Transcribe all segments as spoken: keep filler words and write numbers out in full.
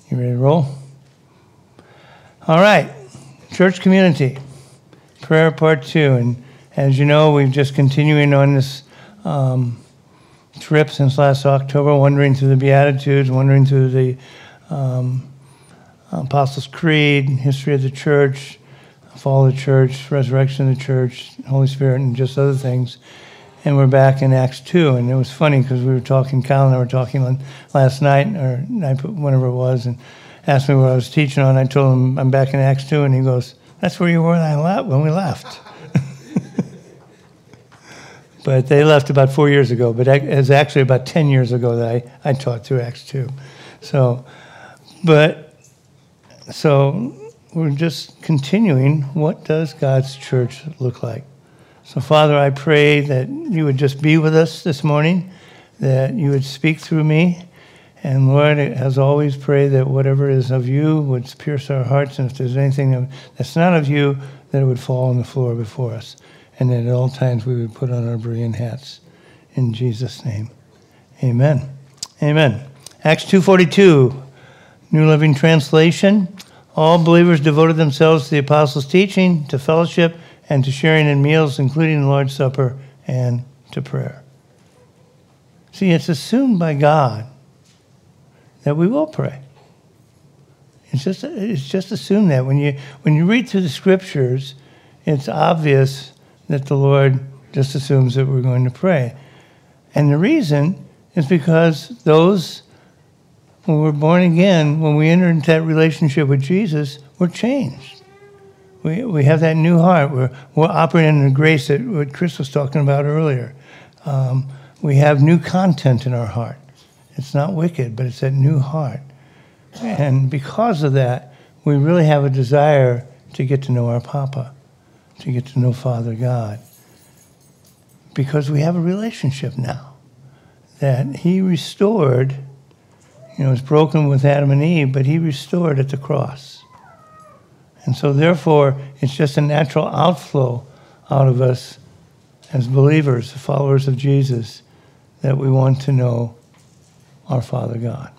You ready to roll? All right. Church community. Prayer part two. And as you know, we've just continuing on this um, trip since last October, wandering through the Beatitudes, wandering through the um, Apostles' Creed, history of the church, fall of the church, resurrection of the church, Holy Spirit, and just other things. And we're back in Acts two. And it was funny because we were talking, Kyle and I were talking on last night, or night, whenever it was, and asked me what I was teaching on. I told him I'm back in Acts two, and he goes, "That's where you were when we left." But they left about four years ago, but it was actually about ten years ago that I, I taught through Acts two. So, but, so we're just continuing. What does God's church look like? So, Father, I pray that you would just be with us this morning, that you would speak through me. And, Lord, as always, pray that whatever is of you would pierce our hearts, and if there's anything that's not of you, that it would fall on the floor before us, and that at all times we would put on our brilliant hats. In Jesus' name, amen. Amen. Acts two forty-two, New Living Translation. All believers devoted themselves to the apostles' teaching, to fellowship, and to sharing in meals, including the Lord's Supper, and to prayer. See, it's assumed by God that we will pray. It's just it's just assumed that when you when you read through the scriptures, it's obvious that the Lord just assumes that we're going to pray. And the reason is because those who were born again, when we enter into that relationship with Jesus, we're changed. We we have that new heart. We're we're operating in the grace that what Chris was talking about earlier. Um, we have new content in our heart. It's not wicked, but it's that new heart. And because of that, we really have a desire to get to know our Papa, to get to know Father God. Because we have a relationship now that he restored. You know, it's broken with Adam and Eve, but he restored at the cross. And so therefore, it's just a natural outflow out of us as believers, followers of Jesus, that we want to know our Father God.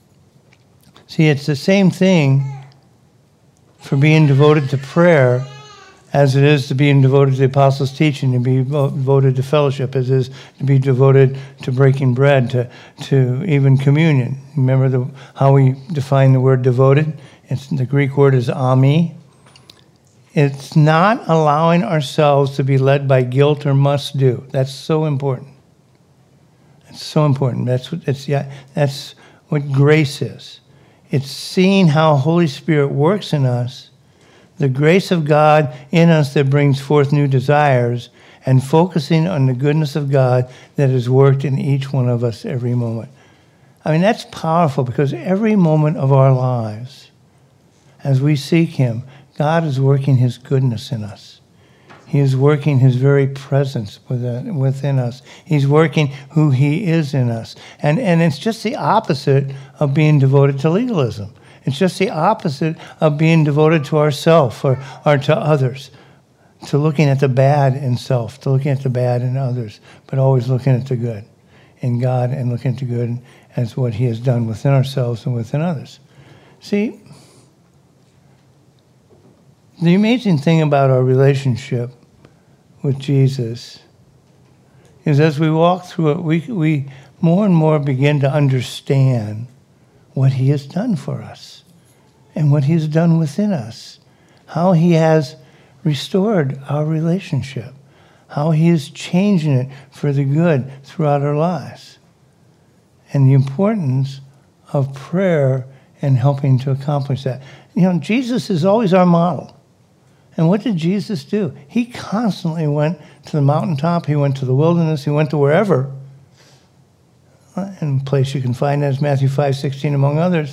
See, it's the same thing for being devoted to prayer as it is to being devoted to the apostles' teaching, to be devoted to fellowship, as it is to be devoted to breaking bread, to, to even communion. Remember the, how we define the word devoted? It's, the Greek word is ami. It's not allowing ourselves to be led by guilt or must do. That's so important. It's so important. That's what it's yeah, that's what grace is. It's seeing how Holy Spirit works in us, the grace of God in us that brings forth new desires, and focusing on the goodness of God that has worked in each one of us every moment. I mean, that's powerful because every moment of our lives, as we seek him, God is working his goodness in us. He is working his very presence within, within us. He's working who he is in us. And, and it's just the opposite of being devoted to legalism. It's just the opposite of being devoted to ourself or, or to others, to looking at the bad in self, to looking at the bad in others, but always looking at the good in God and looking at the good as what he has done within ourselves and within others. See, the amazing thing about our relationship with Jesus is as we walk through it, we, we more and more begin to understand what he has done for us and what he has done within us, how he has restored our relationship, how he is changing it for the good throughout our lives, and the importance of prayer and helping to accomplish that. You know, Jesus is always our model. And what did Jesus do? He constantly went to the mountaintop. He went to the wilderness. He went to wherever. And a place you can find that is Matthew five sixteen, among others,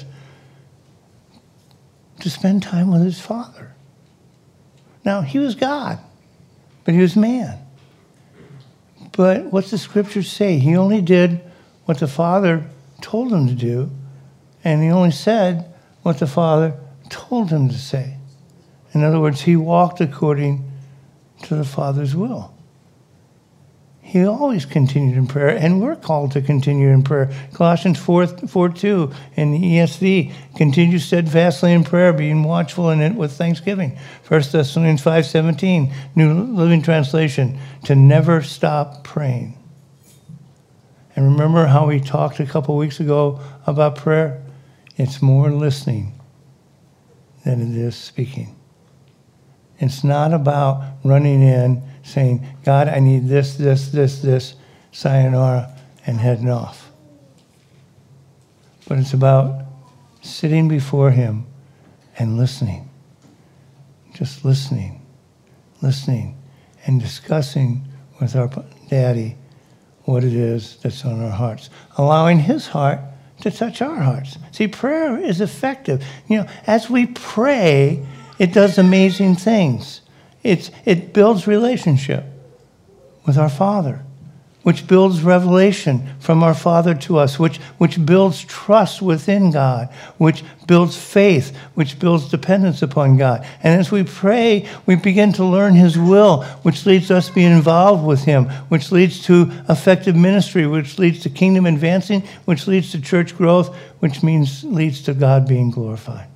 to spend time with his Father. Now, he was God, but he was man. But what's the scriptures say? He only did what the Father told him to do, and he only said what the Father told him to say. In other words, he walked according to the Father's will. he always continued in prayer, and we're called to continue in prayer. Colossians four, four two in the E S V, continue steadfastly in prayer, being watchful in it with thanksgiving. First Thessalonians five seventeen, New Living Translation, to never stop praying. And remember how we talked a couple weeks ago about prayer? It's more listening than it is speaking. It's not about running in saying, God, I need this, this, this, this, sayonara, and heading off. But it's about sitting before him and listening. Just listening, listening, and discussing with our daddy what it is that's on our hearts. Allowing his heart to touch our hearts. See, prayer is effective. You know, as we pray, it does amazing things. It's, it builds relationship with our Father, which builds revelation from our Father to us, which, which builds trust within God, which builds faith, which builds dependence upon God. And as we pray, we begin to learn his will, which leads us being involved with him, which leads to effective ministry, which leads to kingdom advancing, which leads to church growth, which means leads to God being glorified.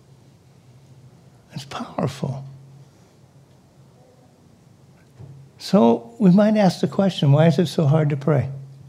It's powerful. So we might ask the question, why is it so hard to pray?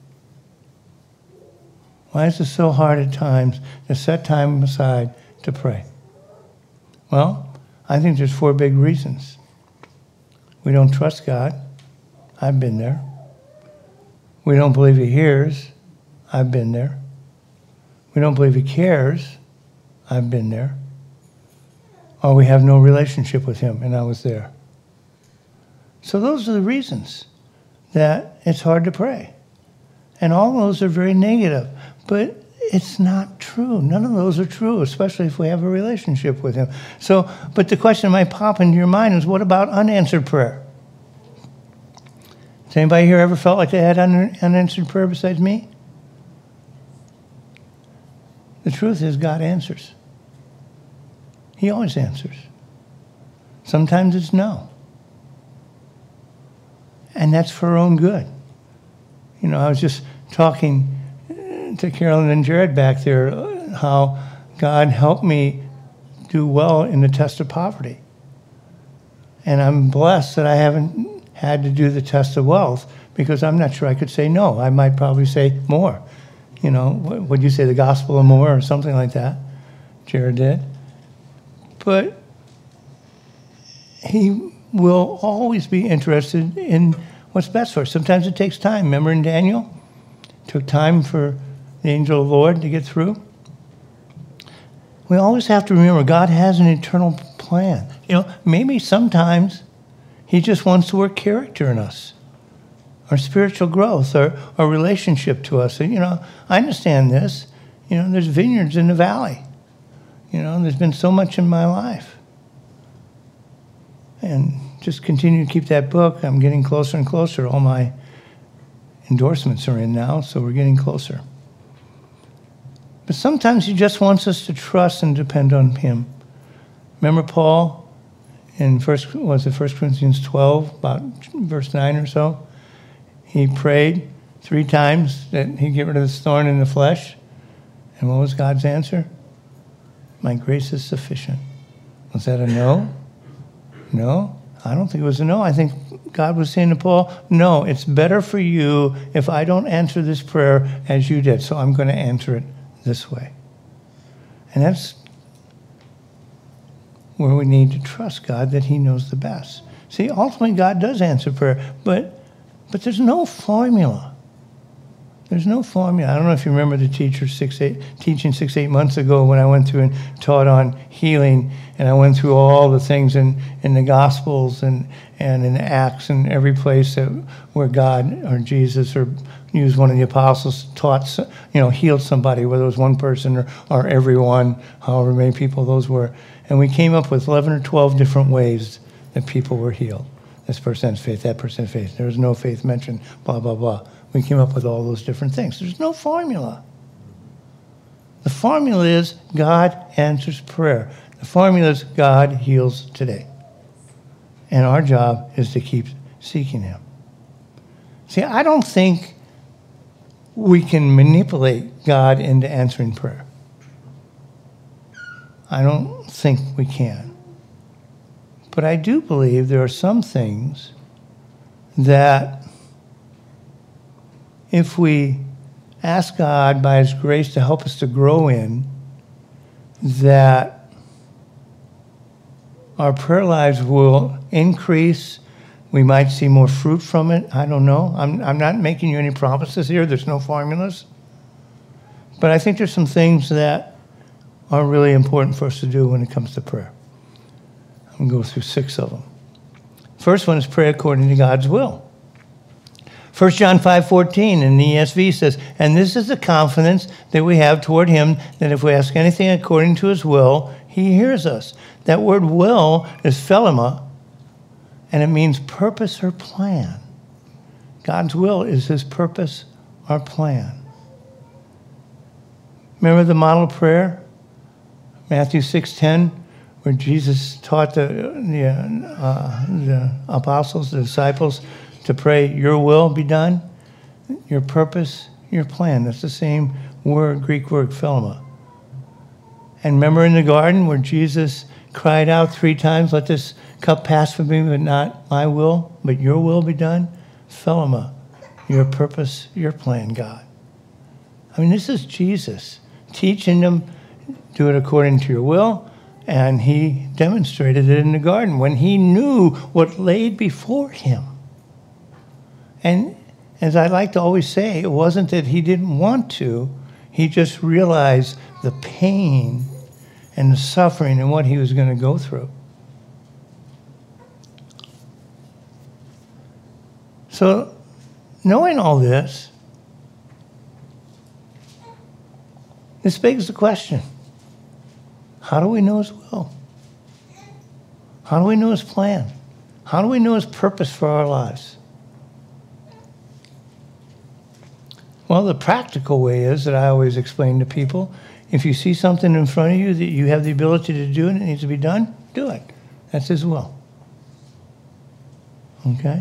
Why is it so hard at times to set time aside to pray? Well, I think there's four big reasons. We don't trust God. I've been there. We don't believe he hears. I've been there. We don't believe he cares. I've been there. Or we have no relationship with him, and I was there. So those are the reasons that it's hard to pray. And all those are very negative. But it's not true. None of those are true, especially if we have a relationship with him. So, but the question might pop into your mind is, what about unanswered prayer? Has anybody here ever felt like they had un- unanswered prayer besides me? The truth is, God answers. He always answers. Sometimes it's no. And that's for our own good. You know, I was just talking to Carolyn and Jared back there, how God helped me do well in the test of poverty. And I'm blessed that I haven't had to do the test of wealth, because I'm not sure I could say no. I might probably say more. You know, what would you say, the gospel of more or something like that? Jared did. But he will always be interested in what's best for us. Sometimes it takes time. Remember in Daniel? It took time for the angel of the Lord to get through. We always have to remember God has an eternal plan. You know, maybe sometimes he just wants to work character in us, our spiritual growth, our, our relationship to us. And, you know, I understand this. You know, there's vineyards in the valley. You know, there's been so much in my life. And just continue to keep that book. I'm getting closer and closer. All my endorsements are in now, so we're getting closer. But sometimes he just wants us to trust and depend on him. Remember Paul in first was it First Corinthians twelve, about verse nine or so? He prayed three times that he'd get rid of this thorn in the flesh. And what was God's answer? My grace is sufficient. Was that a no? No, I don't think it was a no. I think God was saying to Paul, no, it's better for you if I don't answer this prayer as you did, so I'm going to answer it this way. And that's where we need to trust God, that he knows the best. See, ultimately God does answer prayer, but but there's no formula. There's no formula. I don't know if you remember the teacher six, eight, teaching six, eight months ago when I went through and taught on healing, and I went through all the things in, in the Gospels and, and in Acts and every place that, where God or Jesus or used one of the apostles, taught, you know, healed somebody, whether it was one person or, or everyone, however many people those were. And we came up with eleven or twelve different ways that people were healed. This person has faith, that person has faith. There was no faith mentioned, blah, blah, blah. We came up with all those different things. There's no formula. The formula is God answers prayer. The formula is God heals today. And our job is to keep seeking him. See, I don't think we can manipulate God into answering prayer. I don't think we can. But I do believe there are some things that if we ask God by his grace to help us to grow in, that our prayer lives will increase. We might see more fruit from it. I don't know. I'm, I'm not making you any promises here. There's no formulas. But I think there's some things that are really important for us to do when it comes to prayer. I'm going to go through six of them. First one is pray according to God's will. First John five fourteen in the E S V says, and this is the confidence that we have toward him, that if we ask anything according to his will, he hears us. That word will is phelema, and it means purpose or plan. God's will is his purpose or plan. Remember the model prayer? Matthew six ten, where Jesus taught the, the, uh, the apostles, the disciples, to pray, your will be done, your purpose, your plan. That's the same word, Greek word, phelema. And remember in the garden where Jesus cried out three times, let this cup pass from me, but not my will, but your will be done? Phelema, your purpose, your plan, God. I mean, this is Jesus teaching them, do it according to your will, and he demonstrated it in the garden when he knew what laid before him. And as I like to always say, it wasn't that he didn't want to. He just realized the pain and the suffering and what he was going to go through. So, knowing all this, this begs the question, how do we know his will? How do we know his plan? How do we know his purpose for our lives? Well, the practical way is that I always explain to people, if you see something in front of you that you have the ability to do and it needs to be done, do it. That's his will. Okay?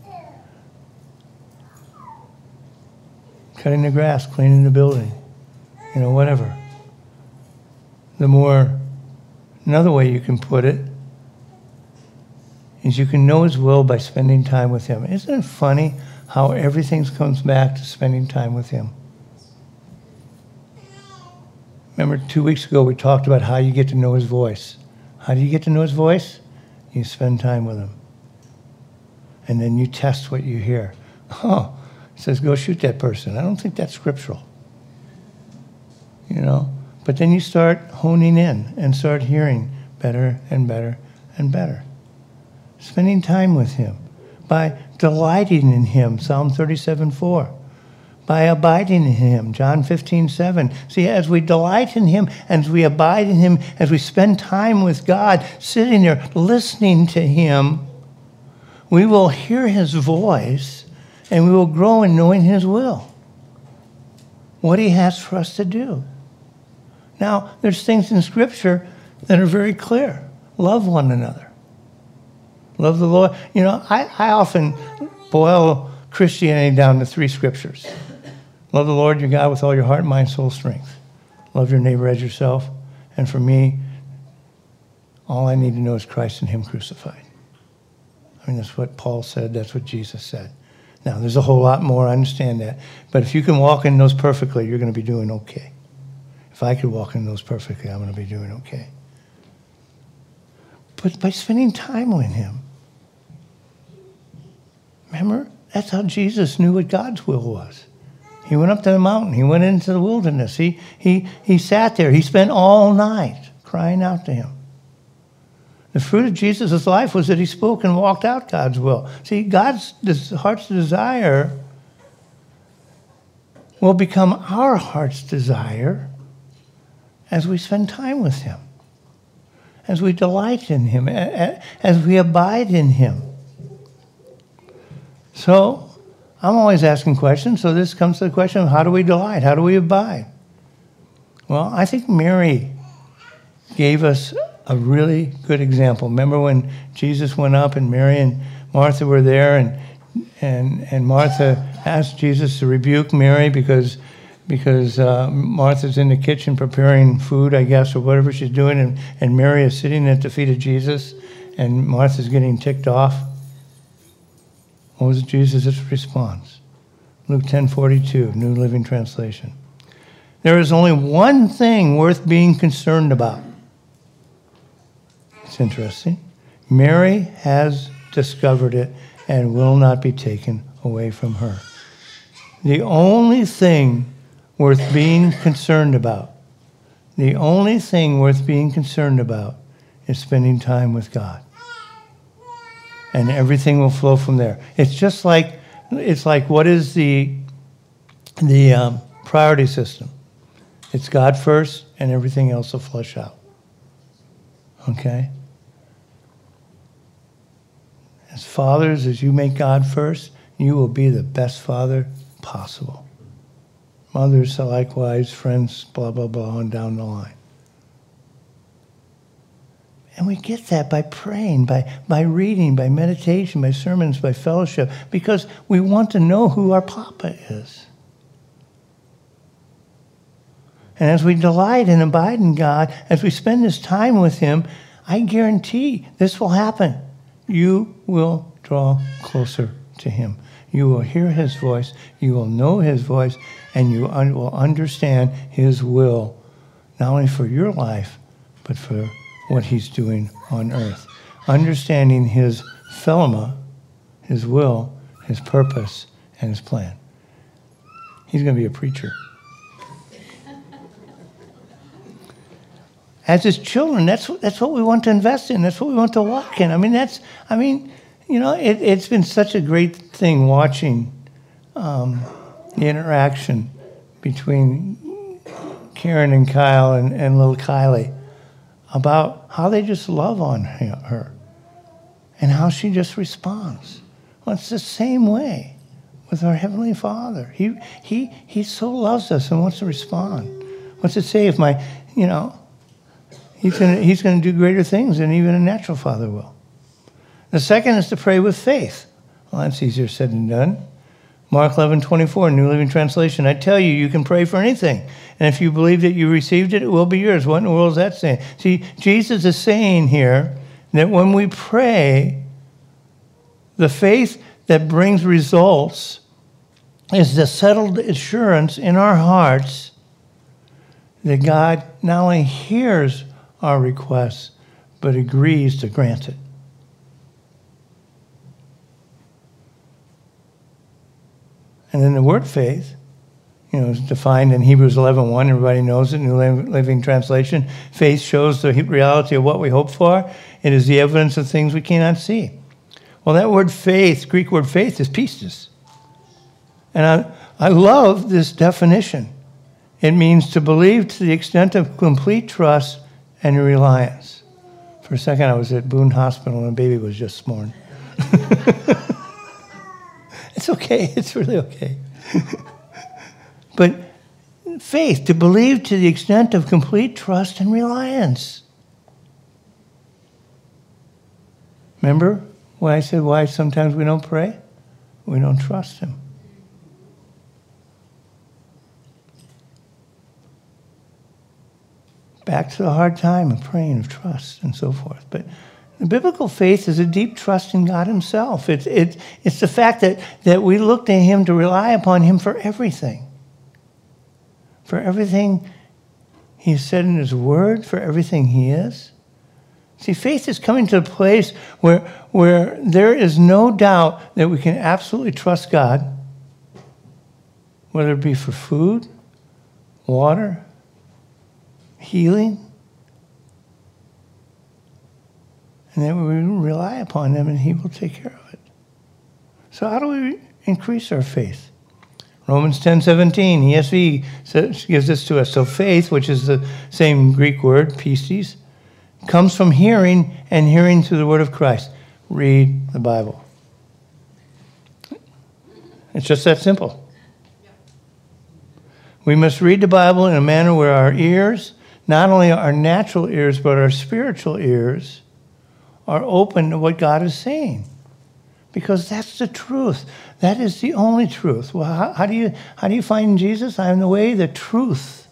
Cutting the grass, cleaning the building, you know, whatever. The more, another way you can put it is you can know his will by spending time with him. Isn't it funny how everything comes back to spending time with him? Remember two weeks ago we talked about how you get to know his voice. How do you get to know his voice? You spend time with him. And then you test what you hear. Oh, it says go shoot that person. I don't think that's scriptural. You know? But then you start honing in and start hearing better and better and better. Spending time with him. By delighting in him, Psalm thirty-seven four. By abiding in him, John fifteen seven. See, as we delight in him, as we abide in him, as we spend time with God, sitting there listening to him, we will hear his voice and we will grow in knowing his will. What he has for us to do. Now, there's things in Scripture that are very clear. Love one another. Love the Lord. You know, I, I often boil Christianity down to three scriptures. Love the Lord your God with all your heart, mind, soul, strength. Love your neighbor as yourself. And for me, all I need to know is Christ and him crucified. I mean, that's what Paul said. That's what Jesus said. Now, there's a whole lot more. I understand that. But if you can walk in those perfectly, you're going to be doing okay. If I could walk in those perfectly, I'm going to be doing okay. But by spending time with him, remember, that's how Jesus knew what God's will was. He went up to the mountain. He went into the wilderness. He, he, he sat there. He spent all night crying out to him. The fruit of Jesus' life was that he spoke and walked out God's will. See, God's heart's desire will become our heart's desire as we spend time with him, as we delight in him, as we abide in him. So I'm always asking questions, so this comes to the question of how do we delight? How do we abide? Well, I think Mary gave us a really good example. Remember when Jesus went up and Mary and Martha were there, and and and Martha asked Jesus to rebuke Mary because because uh, Martha's in the kitchen preparing food, I guess, or whatever she's doing, and, and Mary is sitting at the feet of Jesus, and Martha's getting ticked off. What was Jesus' response? Luke ten forty-two, New Living Translation. There is only one thing worth being concerned about. It's interesting. Mary has discovered it and will not be taken away from her. The only thing worth being concerned about, the only thing worth being concerned about is spending time with God. And everything will flow from there. It's just like, it's like what is the, the um, priority system? It's God first, and everything else will flush out. Okay? As fathers, as you make God first, you will be the best father possible. Mothers, likewise, friends, blah, blah, blah, on down the line. And we get that by praying, by, by reading, by meditation, by sermons, by fellowship, because we want to know who our Papa is. And as we delight and abide in God, as we spend this time with Him, I guarantee this will happen. You will draw closer to Him. You will hear His voice, you will know His voice, and you un- will understand His will, not only for your life, but for what He's doing on earth. Understanding His phelema, His will, His purpose, and His plan. He's going to be a preacher. As His children, that's what, that's what we want to invest in. That's what we want to walk in. I mean, that's, I mean, you know, it, it's been such a great thing watching um, the interaction between Karen and Kyle and, and little Kylie about how they just love on her and how she just responds. Well, it's the same way with our Heavenly Father. He, he, he so loves us and wants to respond. What's it say if my, you know, He's going he's going to do greater things than even a natural father will. The second is to pray with faith. Well, that's easier said than done. Mark eleven twenty-four, New Living Translation. I tell you, you can pray for anything. And if you believe that you received it, it will be yours. What in the world is that saying? See, Jesus is saying here that when we pray, the faith that brings results is the settled assurance in our hearts that God not only hears our requests, but agrees to grant it. And then the word faith, you know, is defined in Hebrews eleven one. Everybody knows it, New Living Translation. Faith shows the reality of what we hope for. It is the evidence of things we cannot see. Well, that word faith, Greek word faith, is pistis. And I, I love this definition. It means to believe to the extent of complete trust and reliance. For a second, I was at Boone Hospital and a baby was just born. It's okay. It's really okay. But faith, to believe to the extent of complete trust and reliance. Remember why I said why sometimes we don't pray? We don't trust Him. Back to the hard time of praying, of trust, and so forth. But the biblical faith is a deep trust in God Himself. It's, it, it's the fact that, that we look to Him to rely upon Him for everything. For everything He said in His Word, for everything He is. See, faith is coming to a place where, where there is no doubt that we can absolutely trust God, whether it be for food, water, healing, and then we rely upon Him and He will take care of it. So how do we increase our faith? Romans ten seventeen, E S V says, gives this to us. So faith, which is the same Greek word, pistis, comes from hearing, and hearing through the word of Christ. Read the Bible. It's just that simple. We must read the Bible in a manner where our ears, not only our natural ears, but our spiritual ears, are open to what God is saying. Because that's the truth. That is the only truth. Well, how, how do you how do you find Jesus? I am the way, the truth.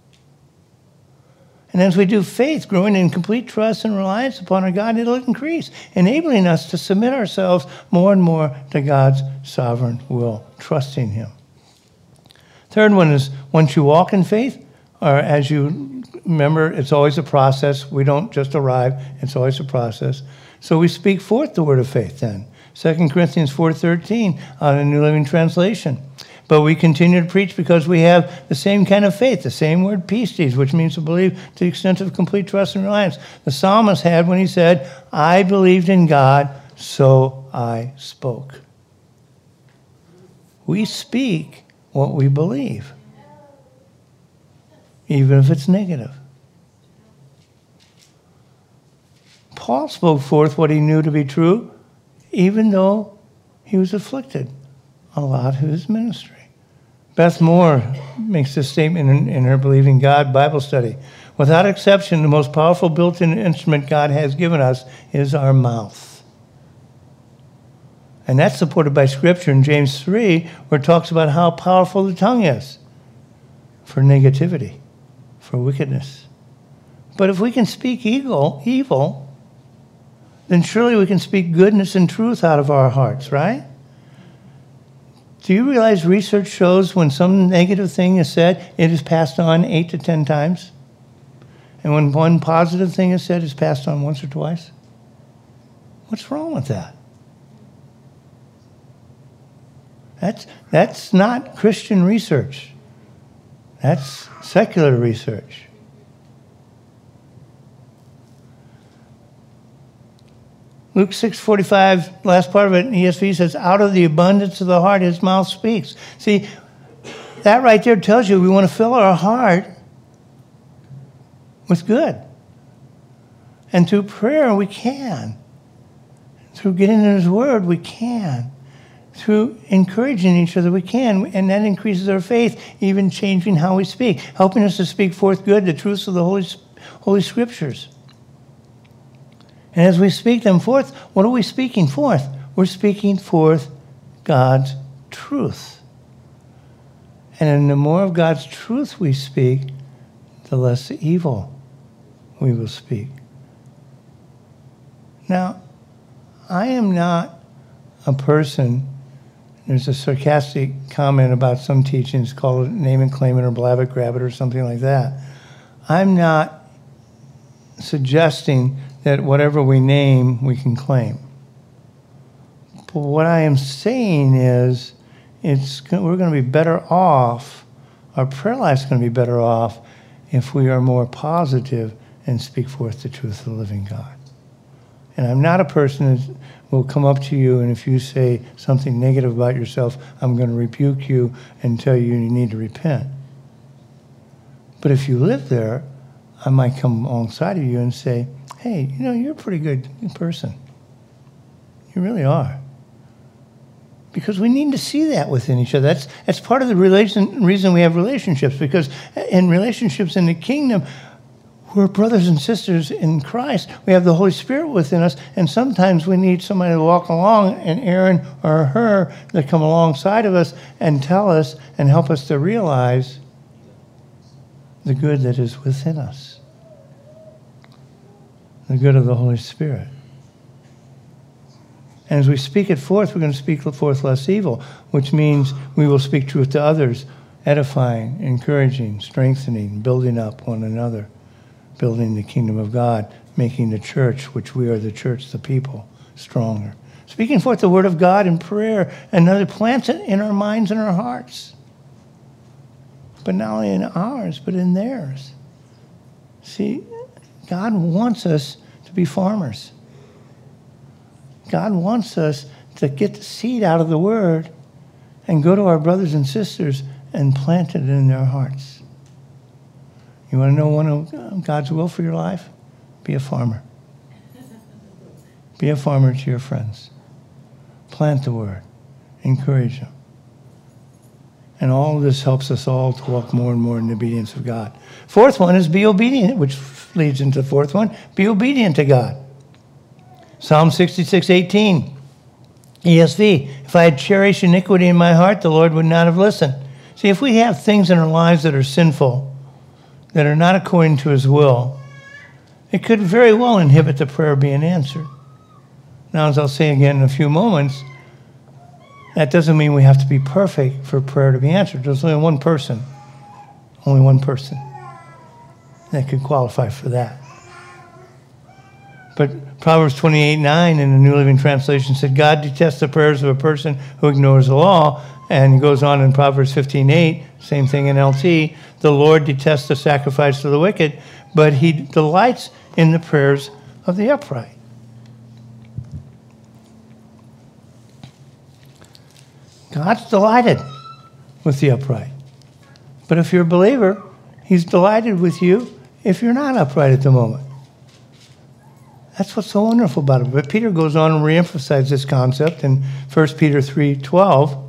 And as we do faith, growing in complete trust and reliance upon our God, it'll increase, enabling us to submit ourselves more and more to God's sovereign will, trusting him. Third one is once you walk in faith, or as you remember, it's always a process. We don't just arrive. It's always a process. So we speak forth the word of faith then. Second Corinthians four thirteen on a New Living Translation. But we continue to preach because we have the same kind of faith, the same word pistis, which means to believe to the extent of complete trust and reliance. The psalmist had when he said, I believed in God, so I spoke. We speak what we believe, even if it's negative. Paul spoke forth what he knew to be true, even though he was afflicted a lot of his ministry. Beth Moore makes this statement in, in her Believing God Bible study. Without exception, the most powerful built-in instrument God has given us is our mouth. And that's supported by Scripture in James three, where it talks about how powerful the tongue is for negativity, for wickedness. But if we can speak evil, evil, then surely we can speak goodness and truth out of our hearts, right? Do you realize research shows when some negative thing is said, it is passed on eight to ten times? And when one positive thing is said, it's passed on once or twice? What's wrong with that? That's, that's not Christian research. That's secular research. Luke six forty-five, last part of it in E S V says, out of the abundance of the heart, his mouth speaks. See, that right there tells you we want to fill our heart with good. And through prayer, we can. Through getting in his word, we can. Through encouraging each other, we can. And that increases our faith, even changing how we speak, helping us to speak forth good, the truths of the Holy, Holy Scriptures. And as we speak them forth, what are we speaking forth? We're speaking forth God's truth. And the more of God's truth we speak, the less evil we will speak. Now, I am not a person, there's a sarcastic comment about some teachings called name and claim it or blab it, grab it or something like that. I'm not suggesting that whatever we name, we can claim. But what I am saying is, it's we're going to be better off, our prayer life's going to be better off if we are more positive and speak forth the truth of the living God. And I'm not a person that will come up to you, and if you say something negative about yourself, I'm going to rebuke you and tell you you need to repent. But if you live there, I might come alongside of you and say, hey, you know, you're a pretty good person. You really are. Because we need to see that within each other. That's, that's part of the relation, reason we have relationships, because in relationships in the kingdom, we're brothers and sisters in Christ. We have the Holy Spirit within us, and sometimes we need somebody to walk along, and Aaron or her that come alongside of us and tell us and help us to realize the good that is within us, the good of the Holy Spirit. And as we speak it forth, we're going to speak forth less evil, which means we will speak truth to others, edifying, encouraging, strengthening, building up one another, building the kingdom of God, making the church, which we are the church, the people, stronger. Speaking forth the word of God in prayer, and another plants it in our minds and our hearts. But not only in ours, but in theirs. See, God wants us to be farmers. God wants us to get the seed out of the word and go to our brothers and sisters and plant it in their hearts. You want to know one of God's will for your life? Be a farmer. Be a farmer to your friends. Plant the word. Encourage them. And all of this helps us all to walk more and more in the obedience of God. Fourth one is be obedient, which leads into the fourth one. Be obedient to God. Psalm sixty-six eighteen. E S V, if I had cherished iniquity in my heart, the Lord would not have listened. See, if we have things in our lives that are sinful, that are not according to his will, it could very well inhibit the prayer being answered. Now, as I'll say again in a few moments, that doesn't mean we have to be perfect for prayer to be answered. There's only one person, only one person that could qualify for that. But Proverbs twenty-eight nine in the New Living Translation said, God detests the prayers of a person who ignores the law. And he goes on in Proverbs fifteen eight, same thing in L T, the Lord detests the sacrifice of the wicked, but he delights in the prayers of the upright. God's delighted with the upright. But if you're a believer, he's delighted with you if you're not upright at the moment. That's what's so wonderful about it. But Peter goes on and reemphasizes this concept in First Peter three twelve.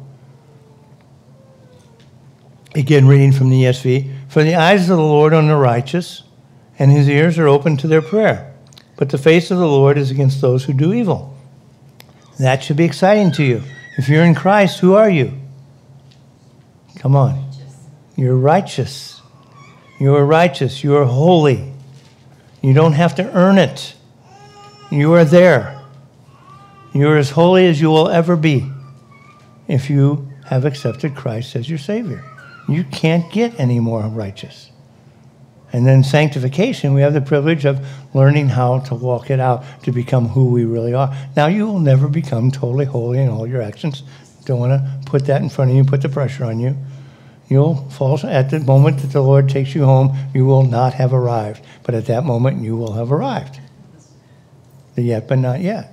Again, reading from the E S V. For the eyes of the Lord are on the righteous, and his ears are open to their prayer. But the face of the Lord is against those who do evil. That should be exciting to you. If you're in Christ, who are you? Come on. You're righteous. You're righteous. You're holy. You don't have to earn it. You are there. You're as holy as you will ever be if you have accepted Christ as your Savior. You can't get any more righteous. And then sanctification, we have the privilege of learning how to walk it out to become who we really are. Now, you will never become totally holy in all your actions. Don't want to put that in front of you, put the pressure on you. You'll fall at the moment that the Lord takes you home, you will not have arrived. But at that moment, you will have arrived. Yet, but not yet.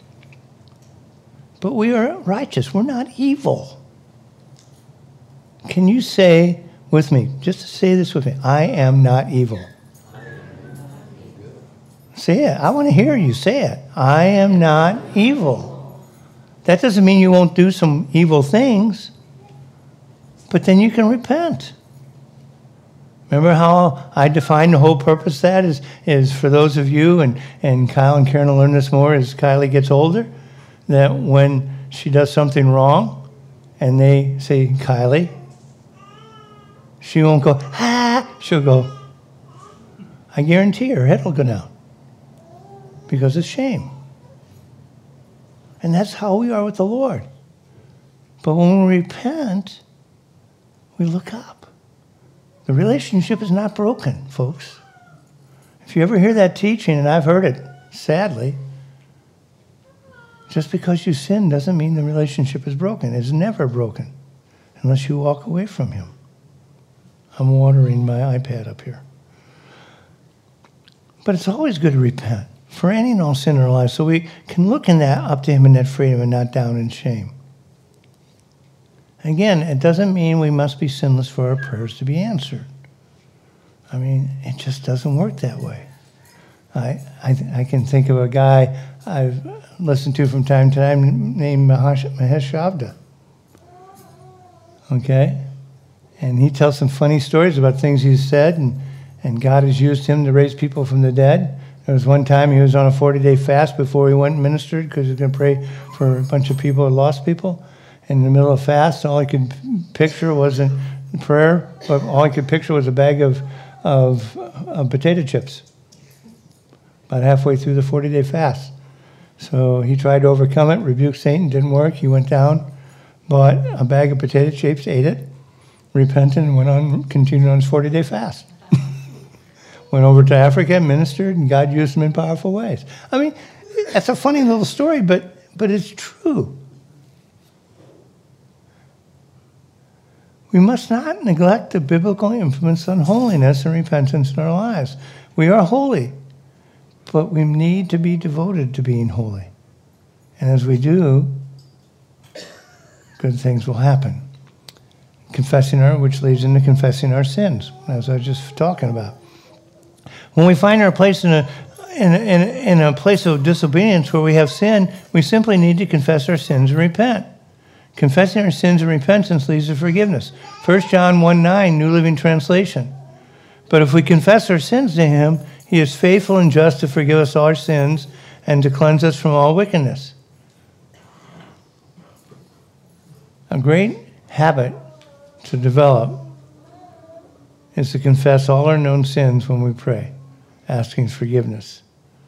But we are righteous. We're not evil. Can you say with me, just say this with me, I am not evil. Say it. I want to hear you say it. I am not evil. That doesn't mean you won't do some evil things, but then you can repent. Remember how I defined the whole purpose of that is, is for those of you, and, and Kyle and Karen will learn this more as Kylie gets older, that when she does something wrong and they say, Kylie, she won't go, ah, she'll go, I guarantee her head will go down because it's shame. And that's how we are with the Lord. But when we repent, we look up. The relationship is not broken, folks. If you ever hear that teaching, and I've heard it, sadly, just because you sin doesn't mean the relationship is broken. It's never broken unless you walk away from him. I'm watering my iPad up here. But it's always good to repent for any and all sin in our lives so we can look in that up to him in that freedom and not down in shame. Again, it doesn't mean we must be sinless for our prayers to be answered. I mean, it just doesn't work that way. I I, I can think of a guy I've listened to from time to time named Mahesh, Mahesh Shavda. Okay? And he tells some funny stories about things he's said, and, and God has used him to raise people from the dead. There was one time he was on a forty-day fast before he went and ministered because he was going to pray for a bunch of people who lost people. In the middle of fast, all I could picture wasn't prayer, but all I could picture was a bag of, of, of potato chips about halfway through the forty-day fast. So he tried to overcome it, rebuked Satan, didn't work. He went down, bought a bag of potato chips, ate it, repented, and went on, continued on his forty-day fast. Went over to Africa, ministered, and God used him in powerful ways. I mean, that's a funny little story, but but it's true. We must not neglect the biblical influence on holiness and repentance in our lives. We are holy, but we need to be devoted to being holy. And as we do, good things will happen. Confessing our, which leads into confessing our sins, as I was just talking about. When we find our place in a in a, in a, in a place of disobedience where we have sin, we simply need to confess our sins and repent. Confessing our sins and repentance leads to forgiveness. First John one nine, New Living Translation. But if we confess our sins to him, he is faithful and just to forgive us all our sins and to cleanse us from all wickedness. A great habit to develop is to confess all our known sins when we pray, asking forgiveness.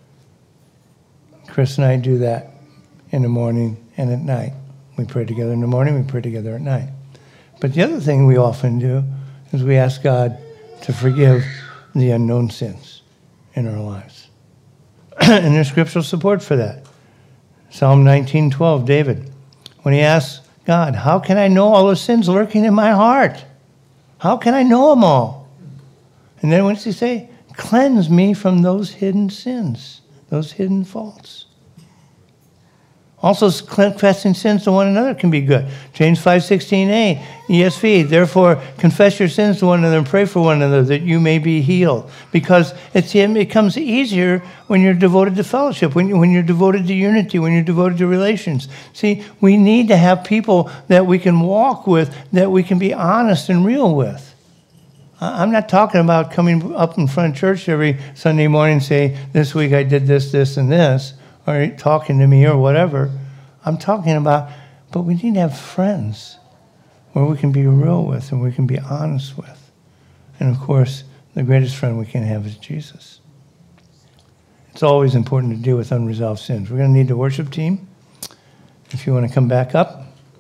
Chris and I do that in the morning and at night. We pray together in the morning, we pray together at night. But the other thing we often do is we ask God to forgive the unknown sins in our lives. And there's scriptural support for that. Psalm nineteen twelve, David, when he asks God, how can I know all the sins lurking in my heart? How can I know them all? And then what does he say? Cleanse me from those hidden sins, those hidden faults. Also, confessing sins to one another can be good. James five sixteen a, E S V, therefore confess your sins to one another and pray for one another that you may be healed. Because it's, it becomes easier when you're devoted to fellowship, when, you, when you're devoted to unity, when you're devoted to relations. See, we need to have people that we can walk with, that we can be honest and real with. I'm not talking about coming up in front of church every Sunday morning and say, this week I did this, this, and this, or talking to me or whatever. I'm talking about, but we need to have friends where we can be real with and we can be honest with. And of course, the greatest friend we can have is Jesus. It's always important to deal with unresolved sins. We're going to need the worship team. If you want to come back up.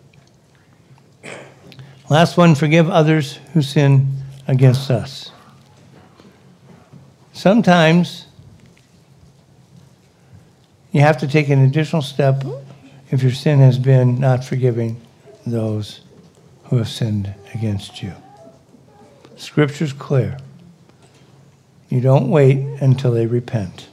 Last one, forgive others who sin against us. Sometimes you have to take an additional step if your sin has been not forgiving those who have sinned against you. Scripture's clear. You don't wait until they repent.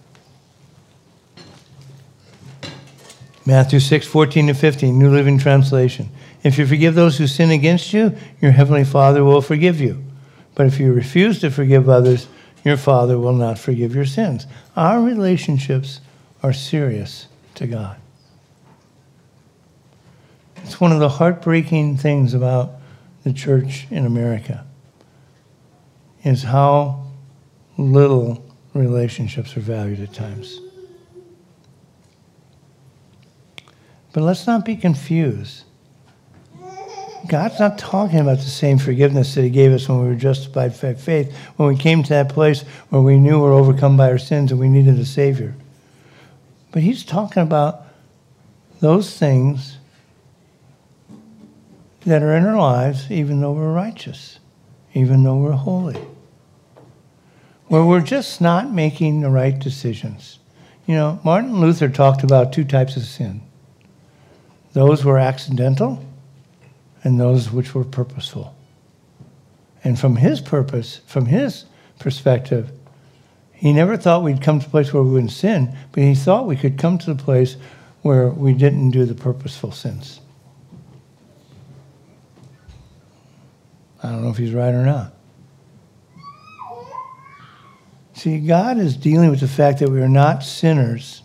Matthew six, fourteen to fifteen, New Living Translation. If you forgive those who sin against you, your heavenly Father will forgive you. But if you refuse to forgive others, your Father will not forgive your sins. Our relationships are serious to God. It's one of the heartbreaking things about the church in America is how little relationships are valued at times. But let's not be confused. God's not talking about the same forgiveness that he gave us when we were justified by faith, when we came to that place where we knew we were overcome by our sins and we needed a Savior. But he's talking about those things that are in our lives even though we're righteous, even though we're holy, where we're just not making the right decisions. You know, Martin Luther talked about two types of sin. Those were accidental and those which were purposeful. And from his purpose, from his perspective, he never thought we'd come to a place where we wouldn't sin, but he thought we could come to the place where we didn't do the purposeful sins. I don't know if he's right or not. See, God is dealing with the fact that we are not sinners,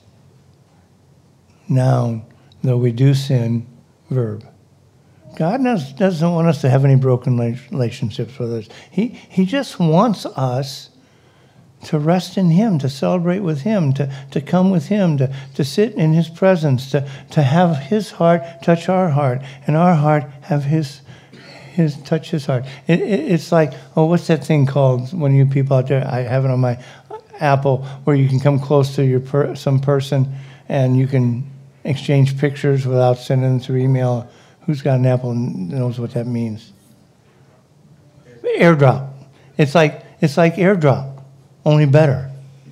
noun, though we do sin, verb. God does, doesn't want us to have any broken relationships with others. He, he just wants us to rest in him, to celebrate with him, to, to come with him, to, to sit in his presence, to, to have his heart touch our heart, and our heart have his his touch his heart. It, it, it's like, oh, what's that thing called when you people out there, I have it on my Apple, where you can come close to your per, some person and you can exchange pictures without sending them through email. Who's got an Apple and knows what that means? AirDrop. It's like it's like AirDrop, only better.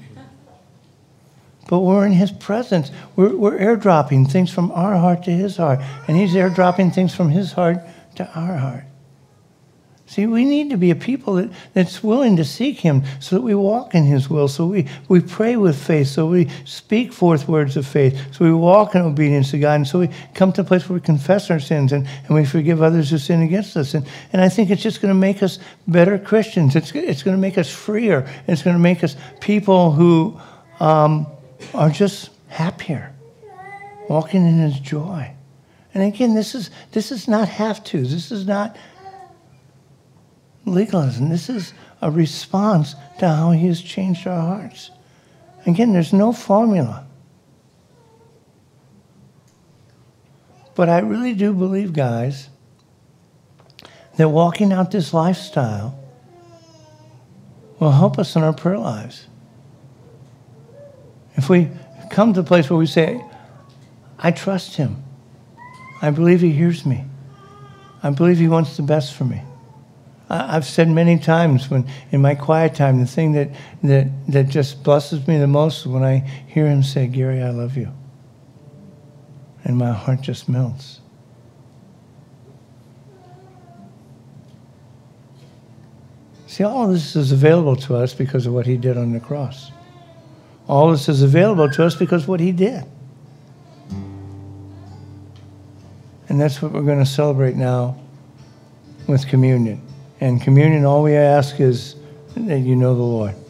But we're in his presence. We're, we're airdropping things from our heart to his heart, and he's airdropping things from his heart to our heart. See, we need to be a people that, that's willing to seek him so that we walk in his will, so we, we pray with faith, so we speak forth words of faith, so we walk in obedience to God, and so we come to a place where we confess our sins and, and we forgive others who sin against us. And, and I think it's just going to make us better Christians. It's, it's going to make us freer. It's going to make us people who um, are just happier, walking in his joy. And again, this is this is not have-tos. This is not legalism. This is a response to how he has changed our hearts. Again, there's no formula. But I really do believe, guys, that walking out this lifestyle will help us in our prayer lives. If we come to a place where we say, I trust him. I believe he hears me. I believe he wants the best for me. I, I've said many times when in my quiet time, the thing that, that, that just blesses me the most is when I hear him say, Gary, I love you. And my heart just melts. See, all of this is available to us because of what he did on the cross. All this is available to us because of what he did. And that's what we're going to celebrate now with communion. And communion, all we ask is that you know the Lord.